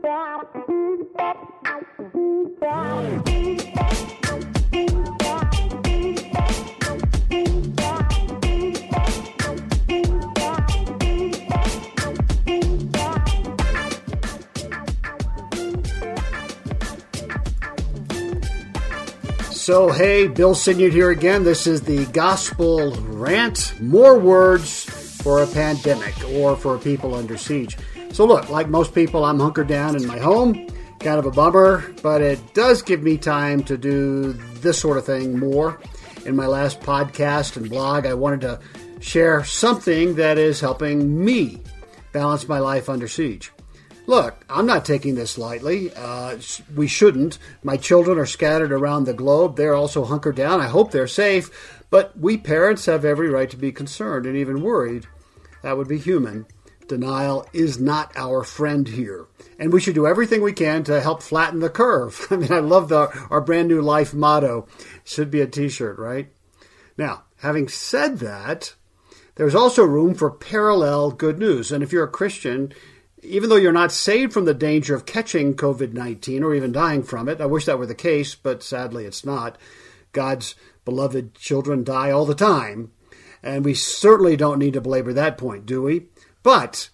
So, hey, Bill Signet here again. This is the Gospel Rant. More words for a pandemic or for people under siege. So look, like most people, I'm hunkered down in my home. Kind of a bummer, but it does give me time to do this sort of thing more. In my last podcast and blog, I wanted to share something that is helping me balance my life under siege. Look, I'm not taking this lightly. We shouldn't. My children are scattered around the globe. They're also hunkered down. I hope they're safe. But we parents have every right to be concerned and even worried. That would be human. Denial is not our friend here. And we should do everything we can to help flatten the curve. I mean, I love our brand new life motto. Should be a t-shirt, right? Now, having said that, there's also room for parallel good news. And if you're a Christian, even though you're not saved from the danger of catching COVID-19 or even dying from it, I wish that were the case, but sadly it's not. God's beloved children die all the time, and we certainly don't need to belabor that point, do we? But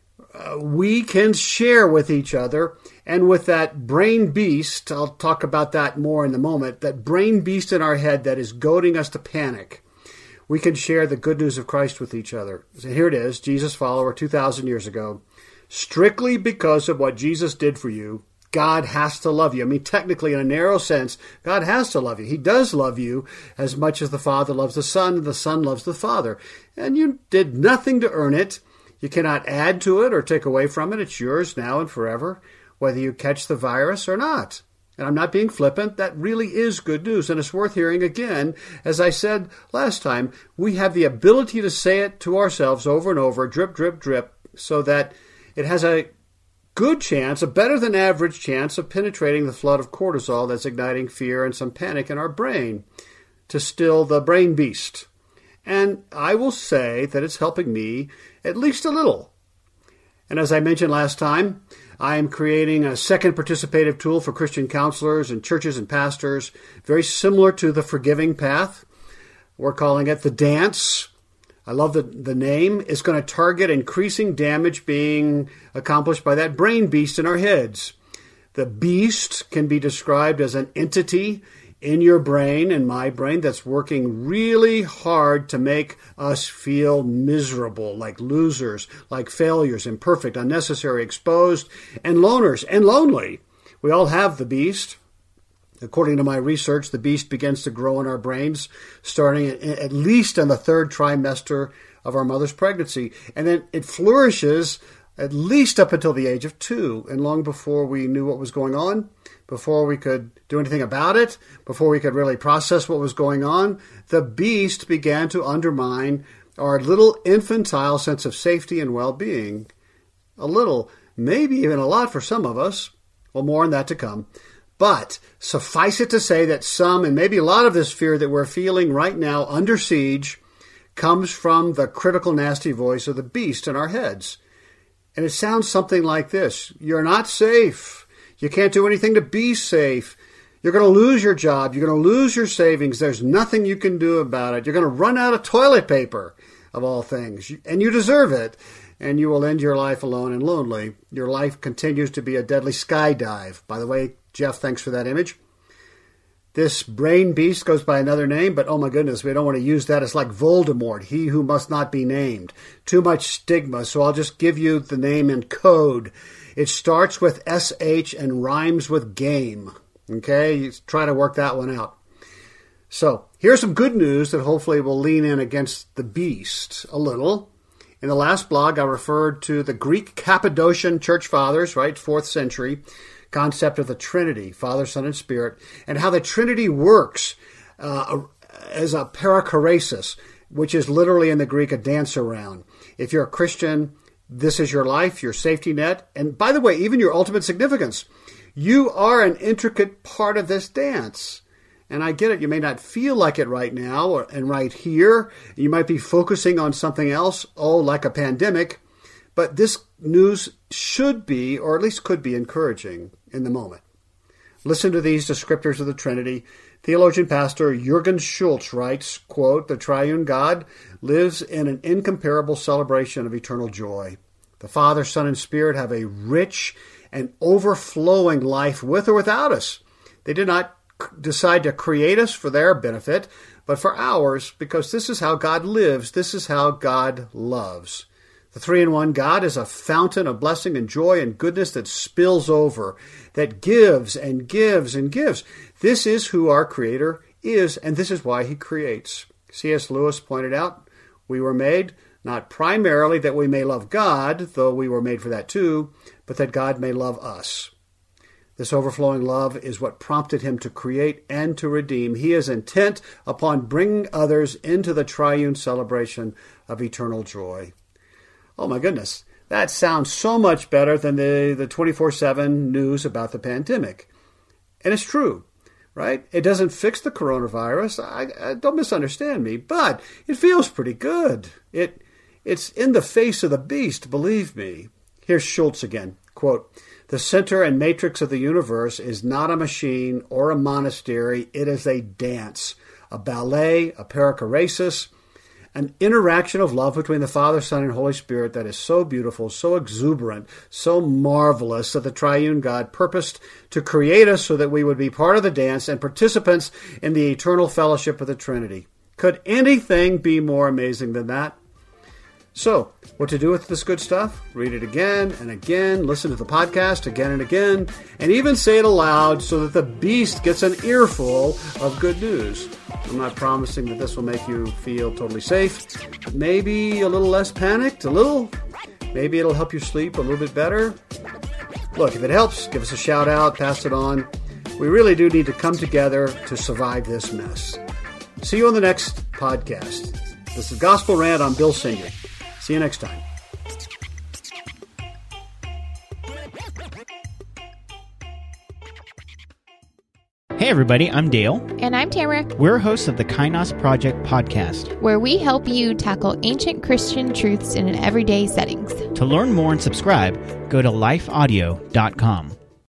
we can share with each other, and with that brain beast, I'll talk about that more in a moment, that brain beast in our head that is goading us to panic. We can share the good news of Christ with each other. So here it is, Jesus follower 2,000 years ago. Strictly because of what Jesus did for you, God has to love you. I mean, technically, in a narrow sense, God has to love you. He does love you as much as the Father loves the Son, and the Son loves the Father. And you did nothing to earn it. You cannot add to it or take away from it. It's yours now and forever, whether you catch the virus or not. And I'm not being flippant. That really is good news, and it's worth hearing again. As I said last time, we have the ability to say it to ourselves over and over, drip, drip, drip, so that it has a good chance, a better than average chance of penetrating the flood of cortisol that's igniting fear and some panic in our brain to still the brain beast. And I will say that it's helping me at least a little. And as I mentioned last time, I am creating a second participative tool for Christian counselors and churches and pastors, very similar to the Forgiving Path. We're calling it the Dance. I love the name. It's going to target increasing damage being accomplished by that brain beast in our heads. The beast can be described as an entity in your brain and my brain that's working really hard to make us feel miserable, like losers, like failures, imperfect, unnecessary, exposed, and loners, and lonely. We all have the beast. According to my research, the beast begins to grow in our brains starting at least in the third trimester of our mother's pregnancy. And then it flourishes at least up until the age of 2, and long before we knew what was going on, before we could do anything about it, before we could really process what was going on, the beast began to undermine our little infantile sense of safety and well-being. A little, maybe even a lot for some of us. Well, more on that to come. But suffice it to say that some, and maybe a lot of this fear that we're feeling right now under siege comes from the critical, nasty voice of the beast in our heads. And it sounds something like this. You're not safe. You can't do anything to be safe. You're going to lose your job. You're going to lose your savings. There's nothing you can do about it. You're going to run out of toilet paper, of all things. And you deserve it. And you will end your life alone and lonely. Your life continues to be a deadly skydive. By the way, Jeff, thanks for that image. This brain beast goes by another name, but oh my goodness, we don't want to use that. It's like Voldemort, he who must not be named. Too much stigma, so I'll just give you the name in code. It starts with SH and rhymes with game. Okay, you try to work that one out. So here's some good news that hopefully will lean in against the beast a little. In the last blog, I referred to the Greek Cappadocian church fathers, right, 4th century, concept of the Trinity, Father, Son, and Spirit, and how the Trinity works as a perichoresis, which is literally in the Greek a dance around. If you're a Christian, this is your life, your safety net, and by the way, even your ultimate significance. You are an intricate part of this dance. And I get it, you may not feel like it right now and right here. You might be focusing on something else, like a pandemic. But this news should be, or at least could be, encouraging in the moment. Listen to these descriptors of the Trinity. Theologian pastor Jürgen Schultz writes, quote, "The triune God lives in an incomparable celebration of eternal joy. The Father, Son, and Spirit have a rich and overflowing life with or without us. They did not decide to create us for their benefit, but for ours, because this is how God lives. This is how God loves. The three-in-one God is a fountain of blessing and joy and goodness that spills over, that gives and gives and gives. This is who our Creator is, and this is why He creates." C.S. Lewis pointed out, "We were made not primarily that we may love God, though we were made for that too, but that God may love us. This overflowing love is what prompted Him to create and to redeem. He is intent upon bringing others into the triune celebration of eternal joy." Oh my goodness, that sounds so much better than the 24/7 news about the pandemic. And it's true, right? It doesn't fix the coronavirus. I don't misunderstand me, but it feels pretty good. It's in the face of the beast, believe me. Here's Schultz again, quote, "The center and matrix of the universe is not a machine or a monastery. It is a dance, a ballet, a perichoresis, an interaction of love between the Father, Son, and Holy Spirit that is so beautiful, so exuberant, so marvelous that the triune God purposed to create us so that we would be part of the dance and participants in the eternal fellowship of the Trinity. Could anything be more amazing than that?" So, what to do with this good stuff? Read it again and again, listen to the podcast again and again, and even say it aloud so that the beast gets an earful of good news. I'm not promising that this will make you feel totally safe, but maybe a little less panicked, maybe it'll help you sleep a little bit better. Look, if it helps, give us a shout out, pass it on. We really do need to come together to survive this mess. See you on the next podcast. This is Gospel Rant. I'm Bill Singer. See you next time. Hey everybody, I'm Dale. And I'm Tamara. We're hosts of the Kainos Project podcast, where we help you tackle ancient Christian truths in an everyday settings. To learn more and subscribe, go to lifeaudio.com.